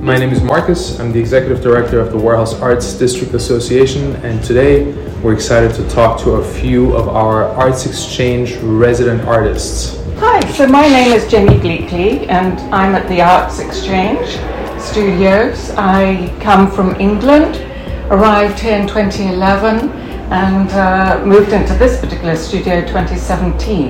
My name is Marcus. I'm the Executive Director of the Warehouse Arts District Association, and today we're excited to talk to a few of our Arts Exchange resident artists. Hi, so my name is Jenny Bleakley and I'm at the Arts Exchange Studios. I come from England, arrived here in 2011 and moved into this particular studio 2017.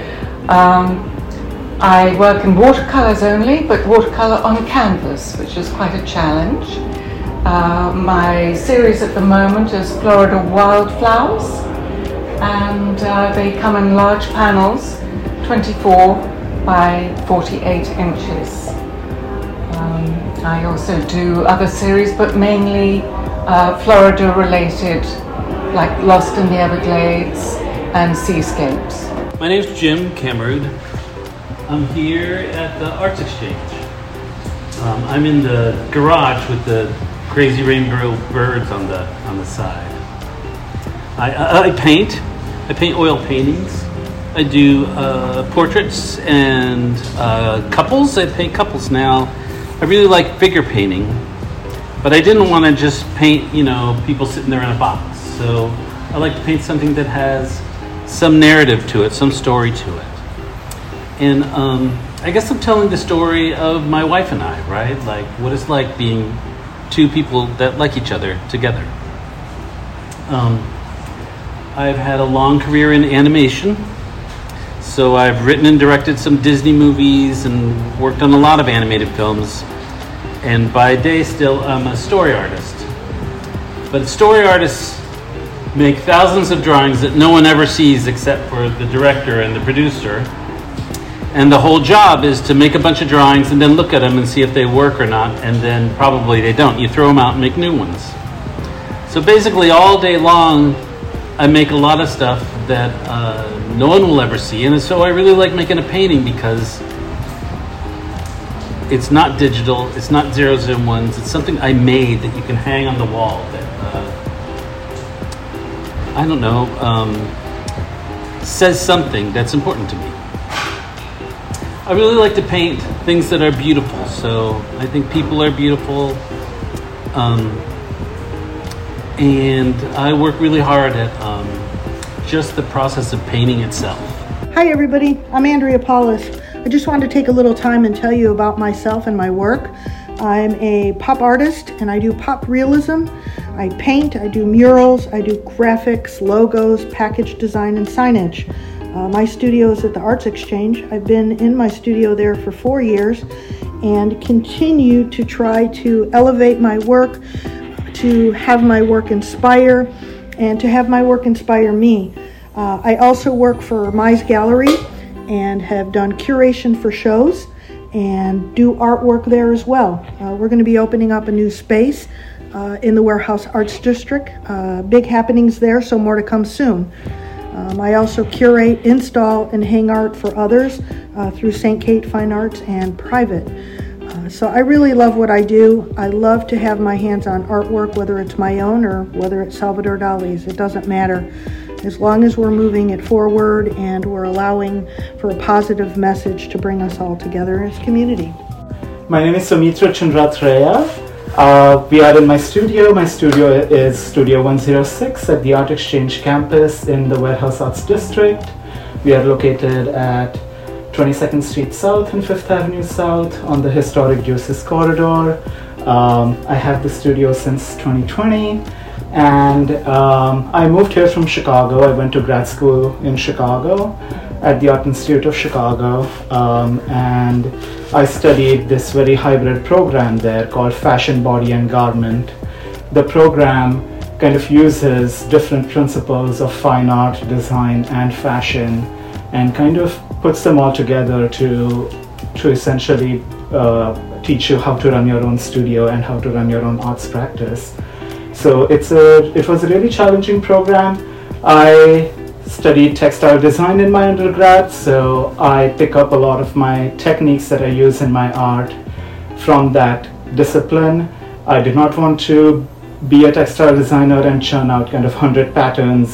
I work in watercolours only, but watercolour on canvas, which is quite a challenge. My series at the moment is Florida Wildflowers, and they come in large panels, 24 by 48 inches. I also do other series, but mainly Florida related, like Lost in the Everglades and Seascapes. My name's Jim Camerood. I'm here at the Arts Exchange. I'm in the garage with the crazy rainbow birds on the side. I paint. I paint oil paintings. I do portraits and couples. I paint couples now. I really like figure painting, but I didn't want to just paint, people sitting there in a box. So I like to paint something that has some narrative to it, some story to it. And I guess I'm telling the story of my wife and I, right? Like what it's like being two people that like each other together. I've had a long career in animation. So I've written and directed some Disney movies and worked on a lot of animated films. And by day still, I'm a story artist. But story artists make thousands of drawings that no one ever sees except for the director and the producer. And the whole job is to make a bunch of drawings and then look at them and see if they work or not. And then probably they don't. You throw them out and make new ones. So basically all day long, I make a lot of stuff that no one will ever see. And so I really like making a painting because it's not digital, it's not zeros and ones, it's something I made that you can hang on the wall that, says something that's important to me. I really like to paint things that are beautiful. So I think people are beautiful. And I work really hard at just the process of painting itself. Hi everybody, I'm Andrea Paulus. I just wanted to take a little time and tell you about myself and my work. I'm a pop artist and I do pop realism. I paint, I do murals, I do graphics, logos, package design, and signage. My studio is at the Arts Exchange. I've been in my studio there for 4 years and continue to try to elevate my work, to have my work inspire, and to have my work inspire me. I also work for Mize Gallery and have done curation for shows and do artwork there as well. We're going to be opening up a new space in the Warehouse Arts District. Big happenings there, so more to come soon. I also curate, install, and hang art for others through St. Kate Fine Arts and private. So I really love what I do. I love to have my hands on artwork, whether it's my own or whether it's Salvador Dali's. It doesn't matter. As long as we're moving it forward and we're allowing for a positive message to bring us all together as community. My name is Sumitra Chandratreya. We are in my studio. My studio is Studio 106 at the Art Exchange campus in the Warehouse Arts District. We are located at 22nd Street South and 5th Avenue South on the historic Juices Corridor. I have the studio since 2020 and I moved here from Chicago. I went to grad school in Chicago at the Art Institute of Chicago and I studied this very hybrid program there called Fashion, Body and Garment. The program kind of uses different principles of fine art, design and fashion and kind of puts them all together to essentially teach you how to run your own studio and how to run your own arts practice. So it was a really challenging program. I studied textile design in my undergrad, so I pick up a lot of my techniques that I use in my art from that discipline. I did not want to be a textile designer and churn out kind of 100 patterns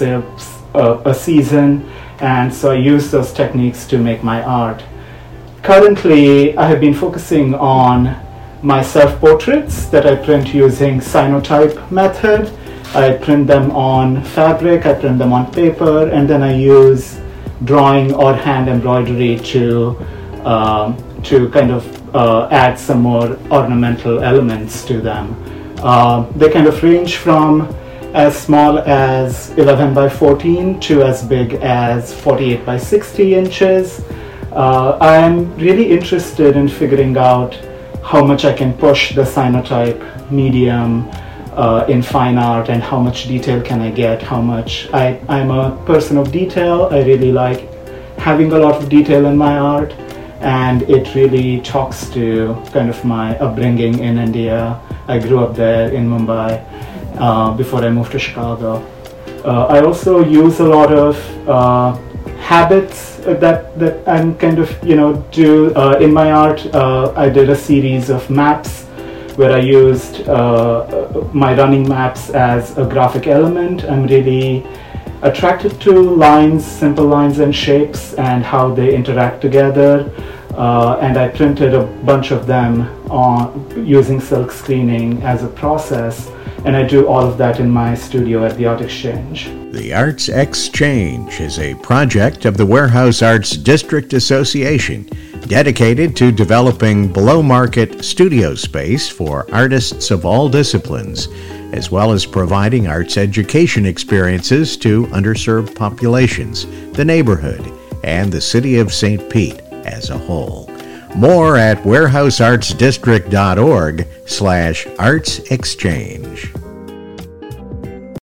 a season, and so I use those techniques to make my art. Currently, I have been focusing on my self-portraits that I print using cyanotype method. I print them on fabric, I print them on paper, and then I use drawing or hand embroidery to kind of add some more ornamental elements to them. They kind of range from as small as 11 by 14 to as big as 48 by 60 inches. I'm really interested in figuring out how much I can push the cyanotype medium in fine art, and how much detail can I get, how much I'm a person of detail. I really like having a lot of detail in my art, and it really talks to kind of my upbringing in India. I grew up there in Mumbai before I moved to Chicago. I also use a lot of habits that I'm kind of, do in my art. I did a series of maps where I used my running maps as a graphic element. I'm really attracted to lines, simple lines and shapes, and how they interact together. And I printed a bunch of them using silk screening as a process, and I do all of that in my studio at the Art Exchange. The Arts Exchange is a project of the Warehouse Arts District Association dedicated to developing below-market studio space for artists of all disciplines, as well as providing arts education experiences to underserved populations, the neighborhood, and the city of St. Pete as a whole. More at warehouseartsdistrict.org/artsexchange.